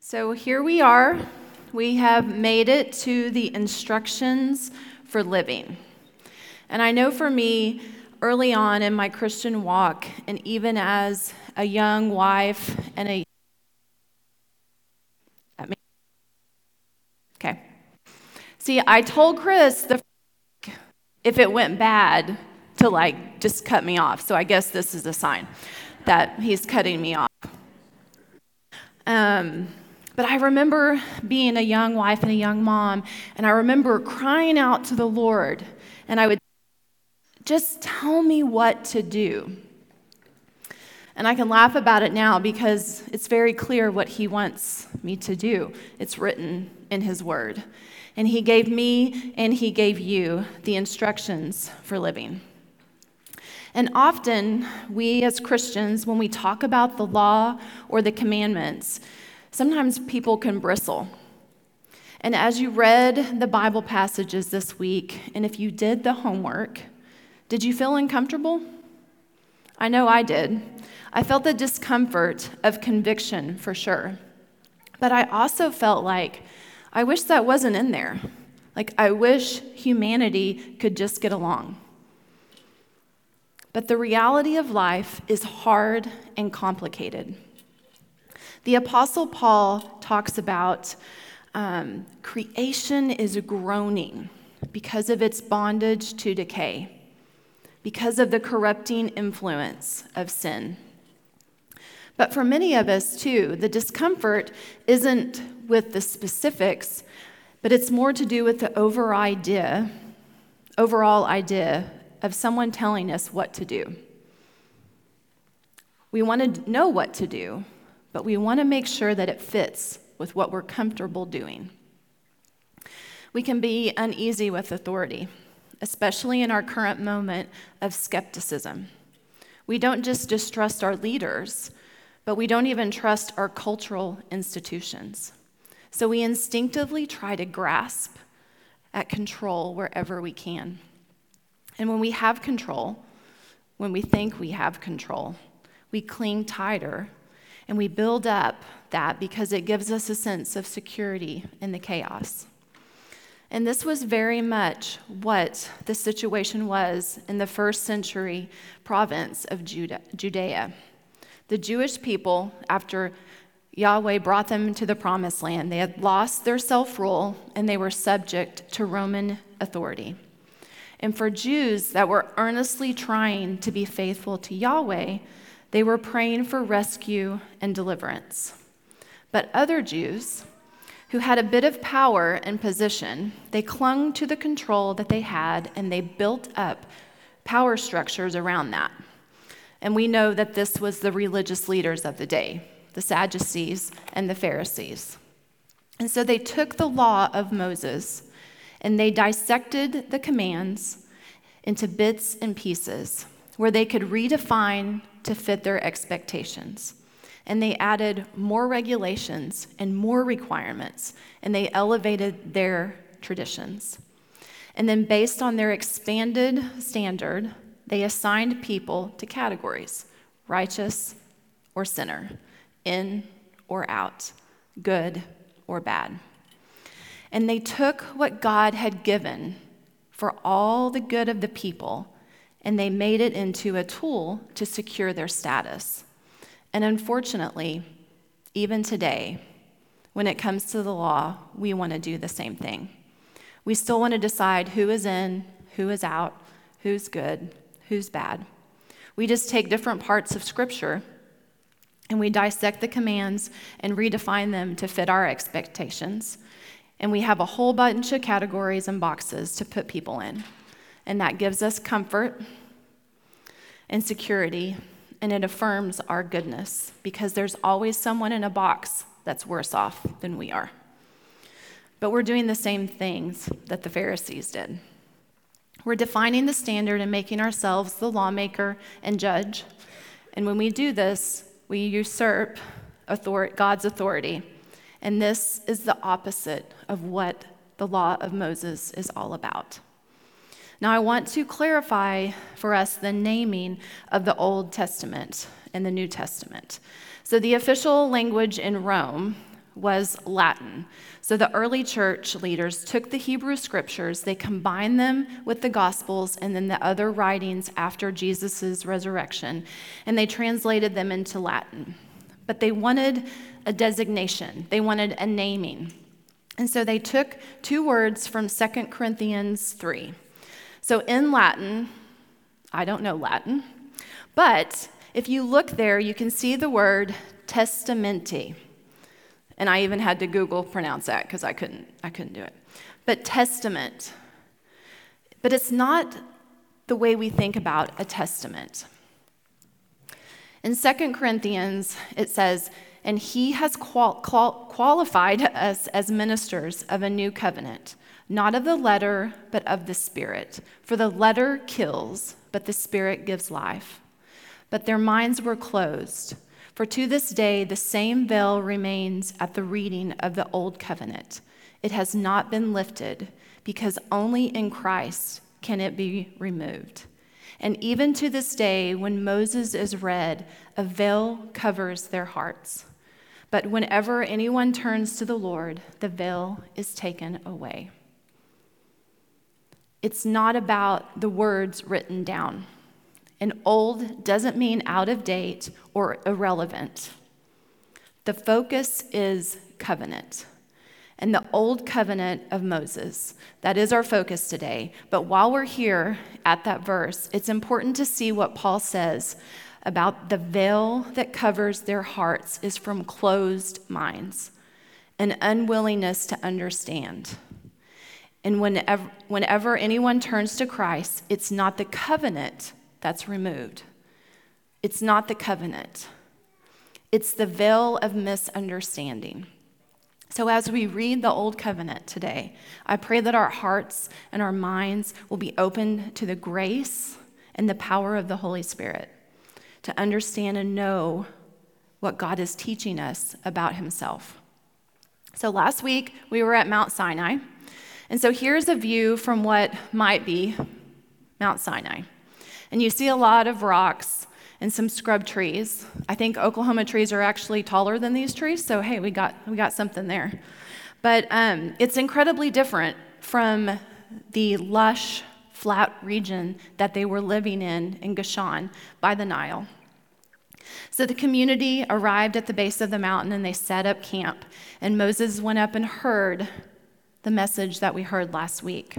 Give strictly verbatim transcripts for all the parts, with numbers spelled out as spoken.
So here we are. We have made it to the instructions for living. And I know for me, early on in my Christian walk, and even as a young wife and a okay. See, I told Chris the if it went bad to like just cut me off. So I guess this is a sign that he's cutting me off. Um, but I remember being a young wife and a young mom, and I remember crying out to the Lord, and I would just tell me what to do. And I can laugh about it now because it's very clear what he wants me to do. It's written in his word. And he gave me and he gave you the instructions for living. And often, we as Christians, when we talk about the law or the commandments, sometimes people can bristle. And as you read the Bible passages this week, and if you did the homework, did you feel uncomfortable? I know I did. I felt the discomfort of conviction for sure. But I also felt like, I wish that wasn't in there. Like, I wish humanity could just get along. But the reality of life is hard and complicated. The Apostle Paul talks about um, creation is groaning because of its bondage to decay, because of the corrupting influence of sin. But for many of us, too, the discomfort isn't with the specifics, but it's more to do with the over idea, overall idea of someone telling us what to do. We want to know what to do, but we want to make sure that it fits with what we're comfortable doing. We can be uneasy with authority, especially in our current moment of skepticism. We don't just distrust our leaders, but we don't even trust our cultural institutions. So we instinctively try to grasp at control wherever we can. And when we have control, when we think we have control, we cling tighter and we build up that because it gives us a sense of security in the chaos. And this was very much what the situation was in the first century province of Judah, Judea. The Jewish people, after Yahweh brought them into the promised land, they had lost their self-rule and they were subject to Roman authority. And for Jews that were earnestly trying to be faithful to Yahweh, they were praying for rescue and deliverance. But other Jews who had a bit of power and position, they clung to the control that they had and they built up power structures around that. And we know that this was the religious leaders of the day, the Sadducees and the Pharisees. And so they took the law of Moses and they dissected the commands into bits and pieces where they could redefine to fit their expectations. And they added more regulations and more requirements, and they elevated their traditions. And then based on their expanded standard, they assigned people to categories: righteous or sinner, in or out, good or bad. And they took what God had given for all the good of the people, and they made it into a tool to secure their status. And unfortunately, even today, when it comes to the law, we want to do the same thing. We still want to decide who is in, who is out, who's good, who's bad. We just take different parts of Scripture and we dissect the commands and redefine them to fit our expectations. And we have a whole bunch of categories and boxes to put people in. And that gives us comfort and security, and it affirms our goodness because there's always someone in a box that's worse off than we are. But we're doing the same things that the Pharisees did. We're defining the standard and making ourselves the lawmaker and judge. And when we do this, we usurp author- God's authority. And this is the opposite of what the law of Moses is all about. Now, I want to clarify for us the naming of the Old Testament and the New Testament. So the official language in Rome was Latin. So the early church leaders took the Hebrew scriptures, they combined them with the Gospels and then the other writings after Jesus' resurrection, and they translated them into Latin. But they wanted a designation, they wanted a naming. And so they took two words from Second Corinthians three. So in Latin, I don't know Latin, but if you look there, you can see the word testamenti. And I even had to Google pronounce that because I couldn't, I couldn't do it. But testament. But it's not the way we think about a testament. In Second Corinthians, it says, and he has qual- qual- qualified us as ministers of a new covenant, not of the letter, but of the Spirit. For the letter kills, but the Spirit gives life. But their minds were closed. For to this day, the same veil remains at the reading of the old covenant. It has not been lifted, because only in Christ can it be removed. And even to this day, when Moses is read, a veil covers their hearts. But whenever anyone turns to the Lord, the veil is taken away. It's not about the words written down. And old doesn't mean out of date or irrelevant. The focus is covenant. And the old covenant of Moses, that is our focus today. But while we're here at that verse, it's important to see what Paul says about the veil that covers their hearts is from closed minds, an unwillingness to understand. And whenever, whenever anyone turns to Christ, it's not the covenant that's removed. It's not the covenant. It's the veil of misunderstanding. So as we read the Old Covenant today, I pray that our hearts and our minds will be open to the grace and the power of the Holy Spirit to understand and know what God is teaching us about himself. So last week, we were at Mount Sinai. And so here's a view from what might be Mount Sinai. And you see a lot of rocks and some scrub trees. I think Oklahoma trees are actually taller than these trees, so hey, we got we got something there. But um, it's incredibly different from the lush, flat region that they were living in in Goshen by the Nile. So the community arrived at the base of the mountain and they set up camp. And Moses went up and heard the message that we heard last week.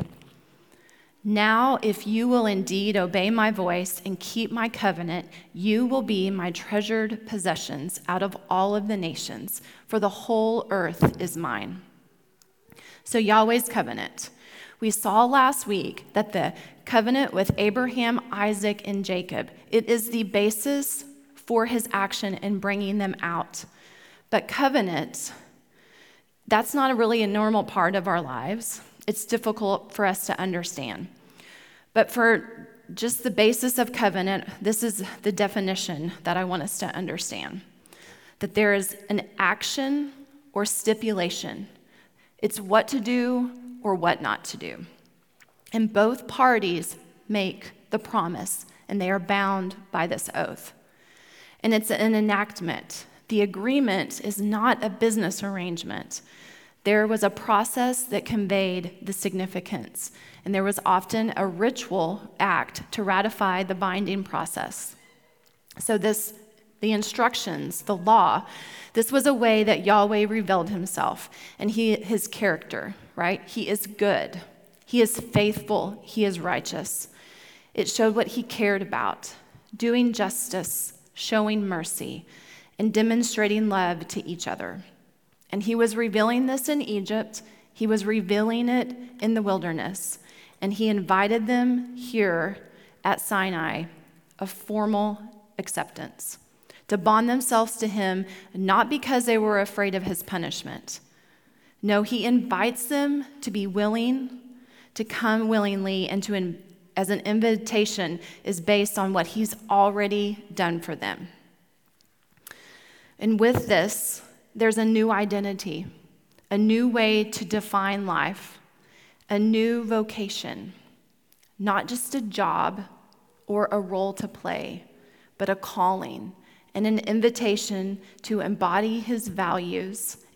Now, if you will indeed obey my voice and keep my covenant, you will be my treasured possessions out of all of the nations, for the whole earth is mine. So Yahweh's covenant. We saw last week that the covenant with Abraham, Isaac, and Jacob, it is the basis for his action in bringing them out. But covenant, that's not really a normal part of our lives. It's difficult for us to understand. But for just the basis of covenant, this is the definition that I want us to understand. That there is an action or stipulation. It's what to do or what not to do. And both parties make the promise, and they are bound by this oath. And it's an enactment. The agreement is not a business arrangement. There was a process that conveyed the significance, and there was often a ritual act to ratify the binding process. So this, the instructions, the law, this was a way that Yahweh revealed himself and he, his character, right? He is good. He is faithful. He is righteous. It showed what he cared about, doing justice, showing mercy, and demonstrating love to each other. And he was revealing this in Egypt. He was revealing it in the wilderness. And he invited them here at Sinai, a formal acceptance, to bond themselves to him, not because they were afraid of his punishment. No, he invites them to be willing, to come willingly, and to, in, as an invitation is based on what he's already done for them. And with this, there's a new identity, a new way to define life, a new vocation, not just a job or a role to play, but a calling and an invitation to embody his values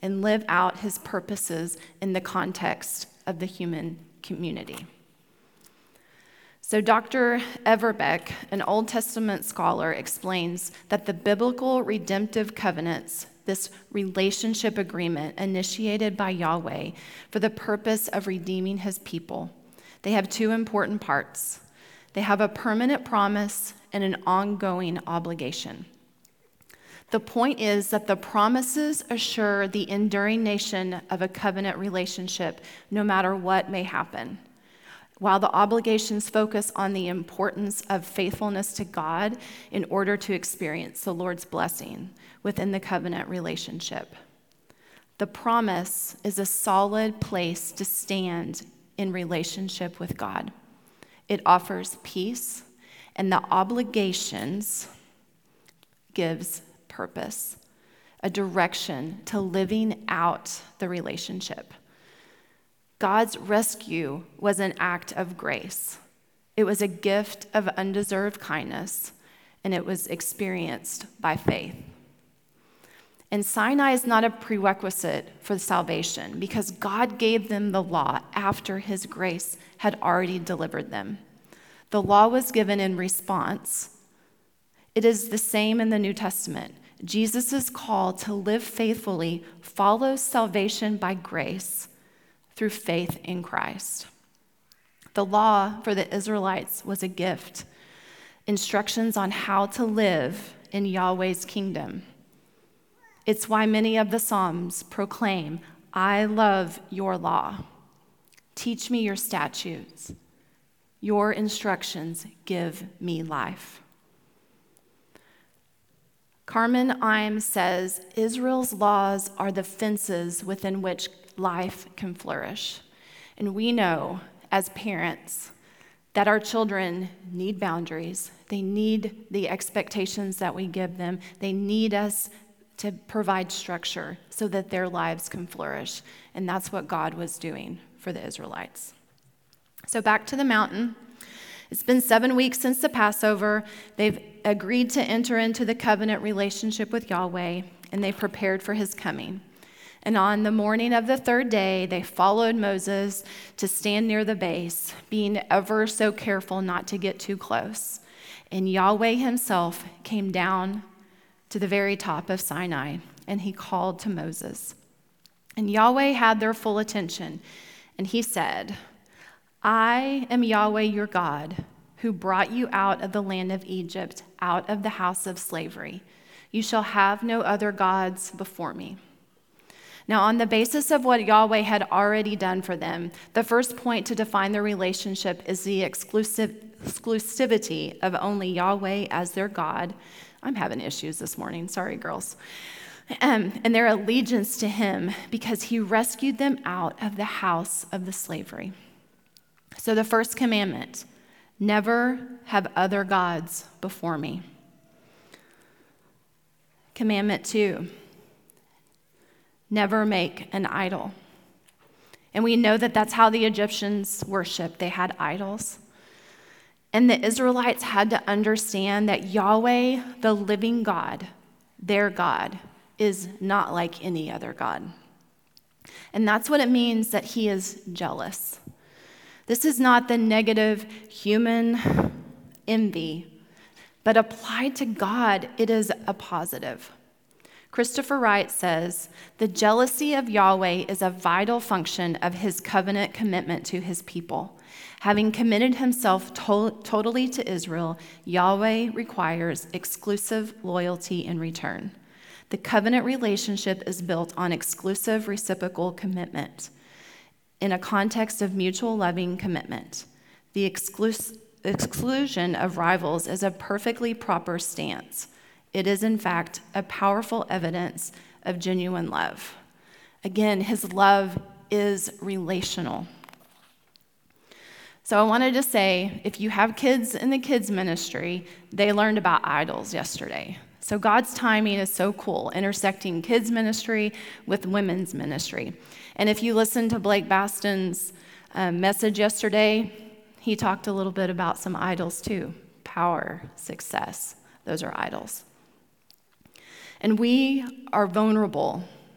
and live out his purposes in the context of the human community. So Doctor Everbeck, an Old Testament scholar, explains that the biblical redemptive covenants, this relationship agreement initiated by Yahweh for the purpose of redeeming his people, they have two important parts. They have a permanent promise and an ongoing obligation. The point is that the promises assure the enduring nation of a covenant relationship no matter what may happen, while the obligations focus on the importance of faithfulness to God in order to experience the Lord's blessing within the covenant relationship. The promise is a solid place to stand in relationship with God. It offers peace, and the obligations gives purpose, a direction to living out the relationship. God's rescue was an act of grace. It was a gift of undeserved kindness, and it was experienced by faith. And Sinai is not a prerequisite for salvation because God gave them the law after his grace had already delivered them. The law was given in response. It is the same in the New Testament. Jesus' call to live faithfully follows salvation by grace through faith in Christ. The law for the Israelites was a gift, instructions on how to live in Yahweh's kingdom. It's why many of the Psalms proclaim, "I love your law. Teach me your statutes. Your instructions give me life." Carmen Imes says, Israel's laws are the fences within which life can flourish. And we know, as parents, that our children need boundaries. They need the expectations that we give them. They need us to provide structure so that their lives can flourish. And that's what God was doing for the Israelites. So back to the mountain. It's been seven weeks since the Passover. They've agreed to enter into the covenant relationship with Yahweh, and they prepared for his coming. And on the morning of the third day, they followed Moses to stand near the base, being ever so careful not to get too close. And Yahweh himself came down to the very top of Sinai, and he called to Moses. And Yahweh had their full attention, and he said, "I am Yahweh your God, who brought you out of the land of Egypt, out of the house of slavery. You shall have no other gods before me." Now, on the basis of what Yahweh had already done for them, the first point to define their relationship is the exclusive, exclusivity of only Yahweh as their God. I'm having issues this morning. Sorry, girls. Um, and their allegiance to him because he rescued them out of the house of the slavery. So the first commandment, never have other gods before me. Commandment two, never make an idol. And we know that that's how the Egyptians worshiped. They had idols. And the Israelites had to understand that Yahweh, the living God, their God, is not like any other God. And that's what it means that he is jealous. This is not the negative human envy, but applied to God, it is a positive. Christopher Wright says, the jealousy of Yahweh is a vital function of his covenant commitment to his people. Having committed himself to- totally to Israel, Yahweh requires exclusive loyalty in return. The covenant relationship is built on exclusive reciprocal commitment in a context of mutual loving commitment. The exclus- exclusion of rivals is a perfectly proper stance. It is, in fact, a powerful evidence of genuine love. Again, his love is relational. So I wanted to say, if you have kids in the kids ministry, they learned about idols yesterday. So God's timing is so cool, intersecting kids ministry with women's ministry. And if you listen to Blake Baston's um, message yesterday, he talked a little bit about some idols too. Power, success, those are idols. And we are vulnerable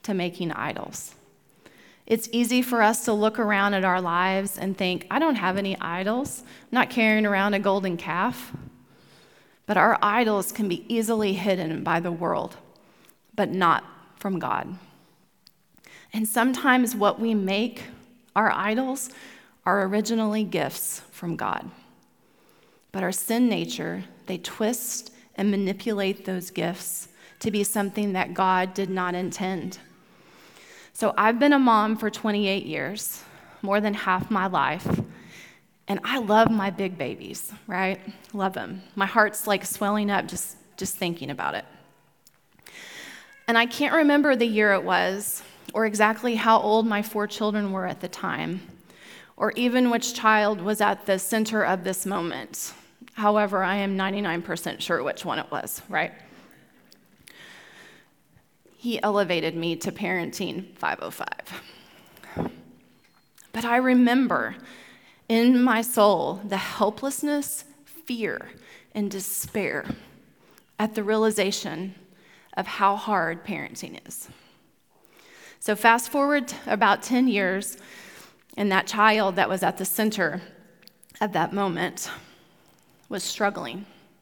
to making idols. It's easy for us to look around at our lives and think, I don't have any idols. I'm not carrying around a golden calf. But our idols can be easily hidden by the world, but not from God. And sometimes what we make our idols are originally gifts from God. But our sin nature, they twist and manipulate those gifts to be something that God did not intend. So I've been a mom for twenty-eight years, more than half my life, and I love my big babies, right? Love them. My heart's like swelling up just, just thinking about it. And I can't remember the year it was, or exactly how old my four children were at the time, or even which child was at the center of this moment. However, I am ninety-nine percent sure which one it was, right? He elevated me to parenting five oh five. But I remember in my soul the helplessness, fear, and despair at the realization of how hard parenting is. So fast forward about ten years, and that child that was at the center of that moment was struggling.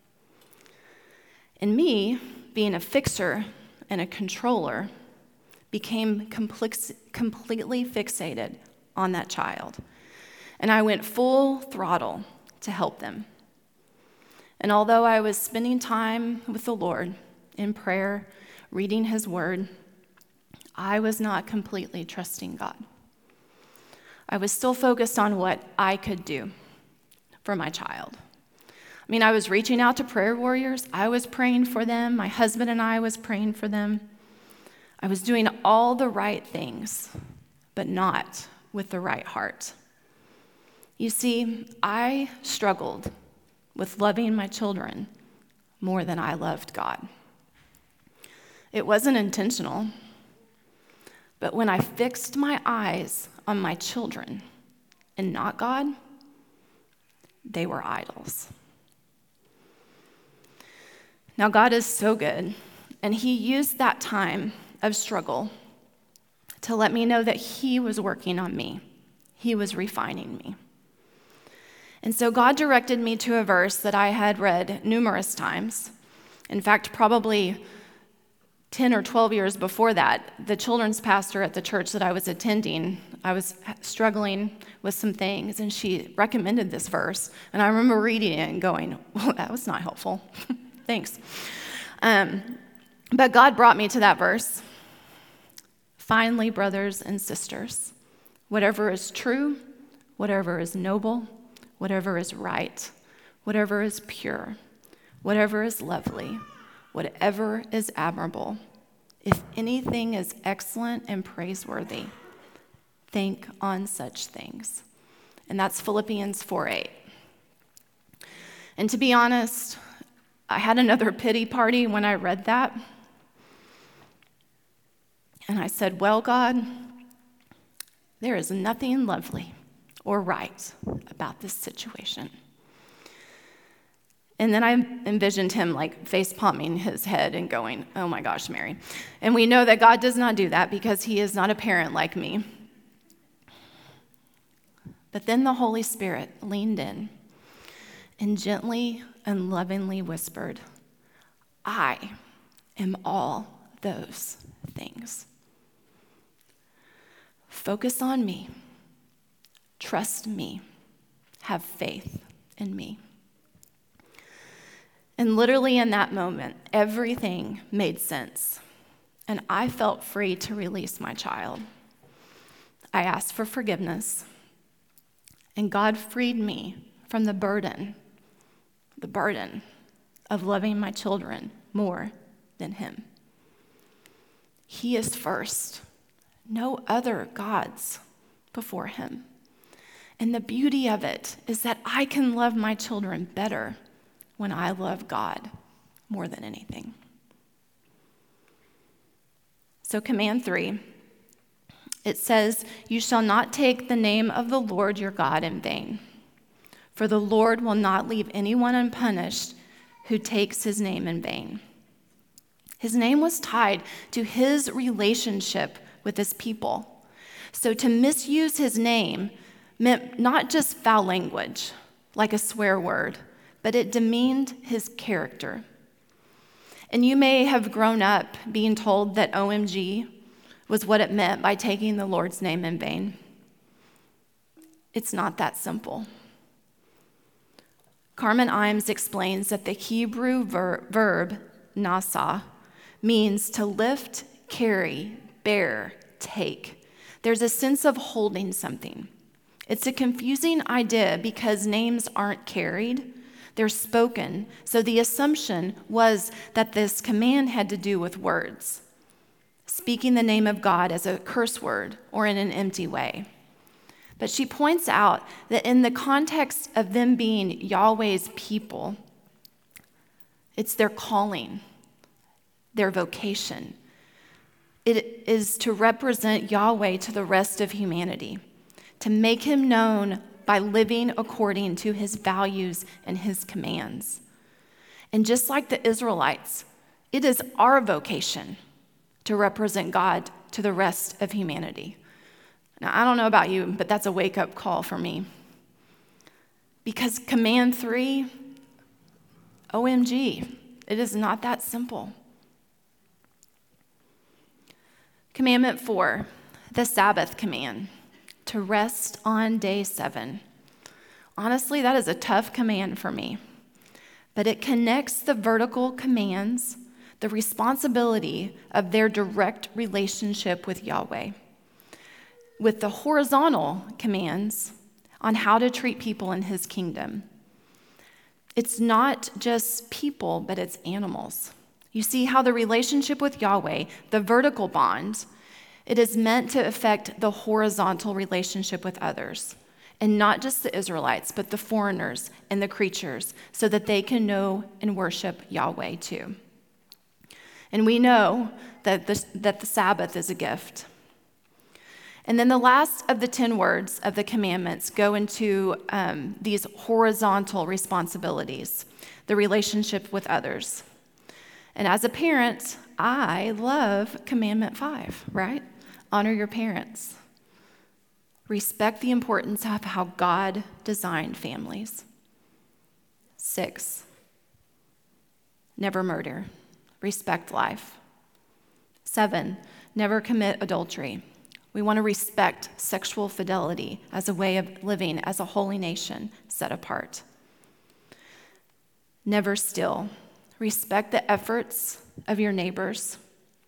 And me, being a fixer and a controller, became complex, completely fixated on that child. And I went full throttle to help them. And although I was spending time with the Lord in prayer, reading His Word, I was not completely trusting God. I was still focused on what I could do for my child. I mean, I was reaching out to prayer warriors. I was praying for them. My husband and I was praying for them. I was doing all the right things, but not with the right heart. You see, I struggled with loving my children more than I loved God. It wasn't intentional, but when I fixed my eyes on my children and not God, they were idols. Now, God is so good, and He used that time of struggle to let me know that He was working on me. He was refining me. And so God directed me to a verse that I had read numerous times. In fact, probably ten or twelve years before that, the children's pastor at the church that I was attending, I was struggling with some things, and she recommended this verse. And I remember reading it and going, well, that was not helpful. Thanks. Um, but God brought me to that verse. Finally, brothers and sisters, whatever is true, whatever is noble, whatever is right, whatever is pure, whatever is lovely, whatever is admirable, if anything is excellent and praiseworthy, think on such things. And that's Philippians four eight. And to be honest, I had another pity party when I read that. And I said, well, God, there is nothing lovely or right about this situation. And then I envisioned him like face palming his head and going, oh my gosh, Mary. And we know that God does not do that because He is not a parent like me. But then the Holy Spirit leaned in and gently and lovingly whispered, I am all those things. Focus on me. Trust me. Have faith in me. And literally in that moment, everything made sense. And I felt free to release my child. I asked for forgiveness. And God freed me from the burden, the burden of loving my children more than Him. He is first. No other gods before Him. And the beauty of it is that I can love my children better when I love God more than anything. So command three, it says, you shall not take the name of the Lord your God in vain, for the Lord will not leave anyone unpunished who takes His name in vain. His name was tied to his relationship with his people. So to misuse his name meant not just foul language, like a swear word, but it demeaned his character. And you may have grown up being told that O M G was what it meant by taking the Lord's name in vain. It's not that simple. Carmen Imes explains that the Hebrew ver- verb nasa means to lift, carry, bear, take. There's a sense of holding something. It's a confusing idea because names aren't carried, they're spoken. So the assumption was that this command had to do with words, speaking the name of God as a curse word or in an empty way. But she points out that in the context of them being Yahweh's people, it's their calling, their vocation. It is to represent Yahweh to the rest of humanity, to make him known by living according to his values and his commands. And just like the Israelites, it is our vocation to represent God to the rest of humanity. Now, I don't know about you, but that's a wake-up call for me. Because command three, O M G, it is not that simple. Commandment four, the Sabbath command, to rest on day seven. Honestly, that is a tough command for me, but it connects the vertical commands, the responsibility of their direct relationship with Yahweh, with the horizontal commands on how to treat people in his kingdom. It's not just people, but it's animals. You see how the relationship with Yahweh, the vertical bond, it is meant to affect the horizontal relationship with others, and not just the Israelites, but the foreigners and the creatures, so that they can know and worship Yahweh too. And we know that the, that the Sabbath is a gift. And then the last of the ten words of the commandments go into um, these horizontal responsibilities, the relationship with others. And as a parent, I love commandment five, right? Honor your parents. Respect the importance of how God designed families. Six, never murder. Respect life. Seven, never commit adultery. We want to respect sexual fidelity as a way of living as a holy nation set apart. Never steal. Respect the efforts of your neighbors.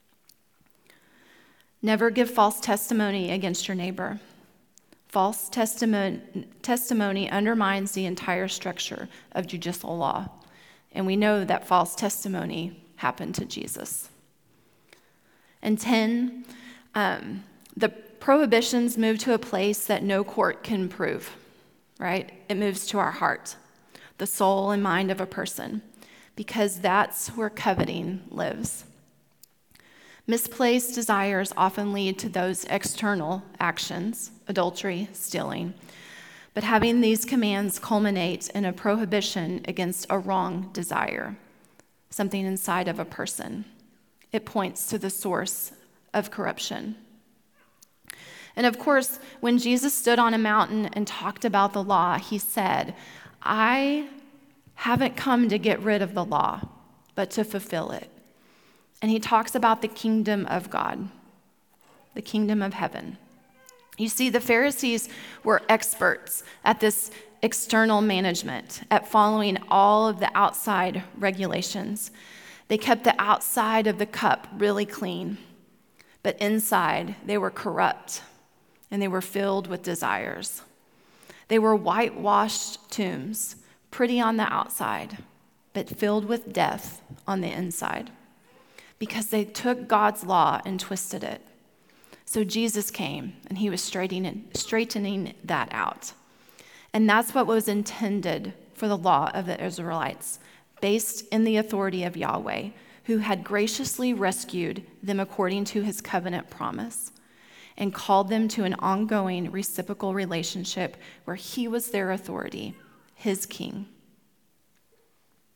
Never give false testimony against your neighbor. False testimony, testimony undermines the entire structure of judicial law. And we know that false testimony happened to Jesus. And ten, um, the prohibitions move to a place that no court can prove, right? It moves to our heart, the soul and mind of a person, because that's where coveting lives. Misplaced desires often lead to those external actions, adultery, stealing, but having these commands culminate in a prohibition against a wrong desire, something inside of a person. It points to the source of corruption. And of course, when Jesus stood on a mountain and talked about the law, he said, I haven't come to get rid of the law, but to fulfill it. And he talks about the kingdom of God, the kingdom of heaven. You see, the Pharisees were experts at this external management, at following all of the outside regulations. They kept the outside of the cup really clean, but inside they were corrupt and they were filled with desires. They were whitewashed tombs, pretty on the outside, but filled with death on the inside, because they took God's law and twisted it. So Jesus came, and he was straightening, straightening that out. And that's what was intended for the law of the Israelites, based in the authority of Yahweh, who had graciously rescued them according to his covenant promise and called them to an ongoing reciprocal relationship where he was their authority, his king.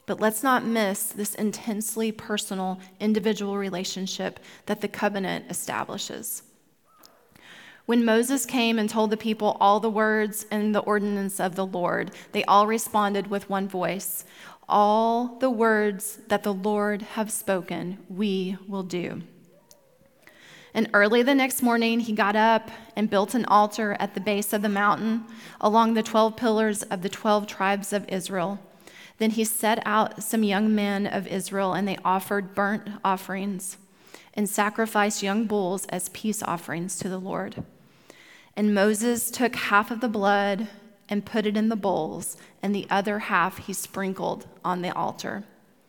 But let's not miss this intensely personal, individual relationship that the covenant establishes. When Moses came and told the people all the words and the ordinance of the Lord, they all responded with one voice, "All the words that the Lord have spoken, we will do." And early the next morning, he got up and built an altar at the base of the mountain along the twelve pillars of the twelve tribes of Israel. Then he set out some young men of Israel, and they offered burnt offerings and sacrificed young bulls as peace offerings to the Lord. And Moses took half of the blood and put it in the bowls, and the other half he sprinkled on the altar.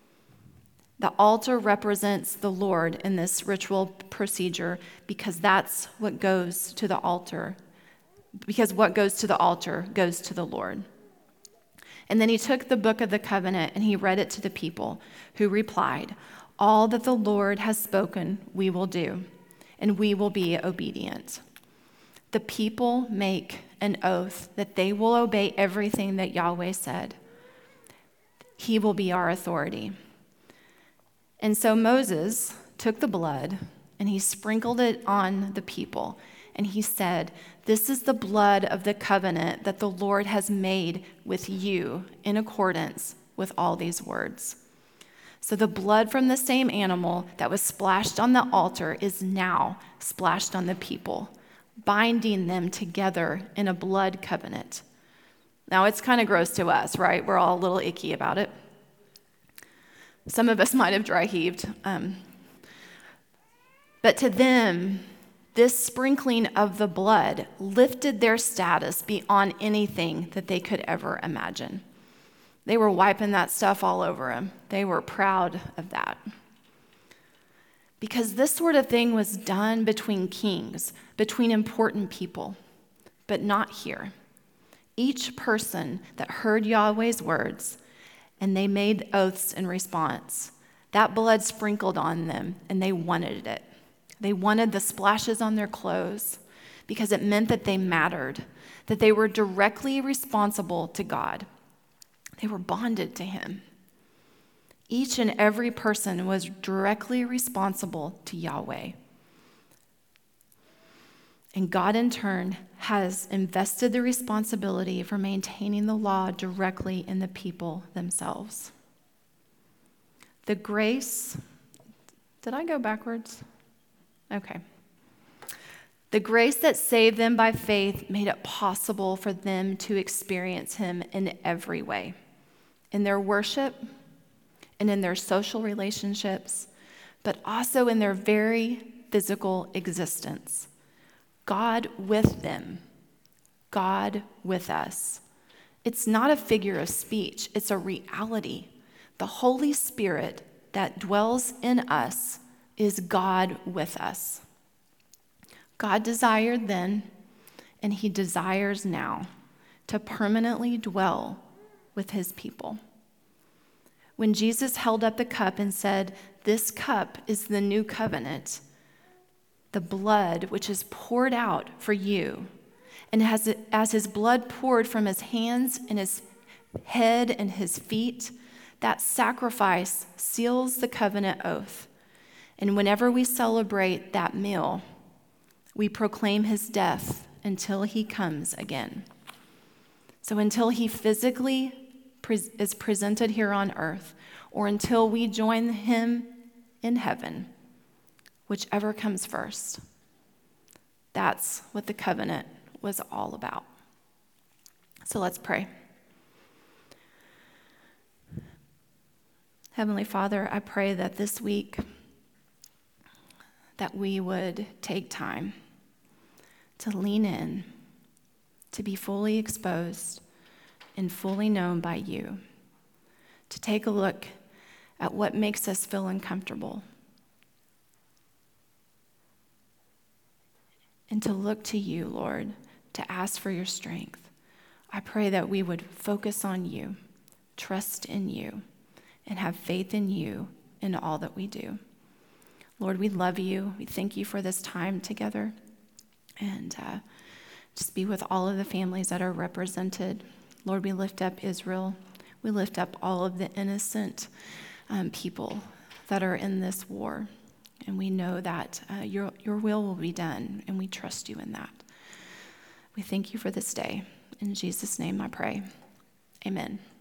The altar represents the Lord in this ritual procedure because that's what goes to the altar. Because what goes to the altar goes to the Lord. And then he took the book of the covenant and he read it to the people, who replied, "All that the Lord has spoken, we will do, and we will be obedient." The people make an oath that they will obey everything that Yahweh said. He will be our authority. And so Moses took the blood and he sprinkled it on the people. And he said, "This is the blood of the covenant that the Lord has made with you in accordance with all these words." So the blood from the same animal that was splashed on the altar is now splashed on the people, binding them together in a blood covenant. Now, it's kind of gross to us, right? We're all a little icky about it. Some of us might have dry heaved. Um, but to them, this sprinkling of the blood lifted their status beyond anything that they could ever imagine. They were wiping that stuff all over them. They were proud of that. Because this sort of thing was done between kings, between important people, but not here. Each person that heard Yahweh's words and they made oaths in response, that blood sprinkled on them and they wanted it. They wanted the splashes on their clothes because it meant that they mattered, that they were directly responsible to God. They were bonded to him. Each and every person was directly responsible to Yahweh. And God, in turn, has invested the responsibility for maintaining the law directly in the people themselves. The grace, did I go backwards? Okay. The grace that saved them by faith made it possible for them to experience him in every way, in their worship and in their social relationships, but also in their very physical existence. God with them, God with us. It's not a figure of speech, it's a reality. The Holy Spirit that dwells in us is God with us. God desired then, and he desires now, to permanently dwell with his people. When Jesus held up the cup and said, "This cup is the new covenant," the blood which is poured out for you, and as, as his blood poured from his hands and his head and his feet, that sacrifice seals the covenant oath. And whenever we celebrate that meal, we proclaim his death until he comes again. So until he physically pre- is presented here on earth, or until we join him in heaven, whichever comes first. That's what the covenant was all about. So let's pray. Heavenly Father, I pray that this week that we would take time to lean in, to be fully exposed and fully known by you, to take a look at what makes us feel uncomfortable, and to look to you, Lord, to ask for your strength. I pray that we would focus on you, trust in you, and have faith in you in all that we do. Lord, we love you. We thank you for this time together. And uh, just be with all of the families that are represented. Lord, we lift up Israel. We lift up all of the innocent um, people that are in this war, and we know that uh, your, your will will be done, and we trust you in that. We thank you for this day. In Jesus' name I pray. Amen.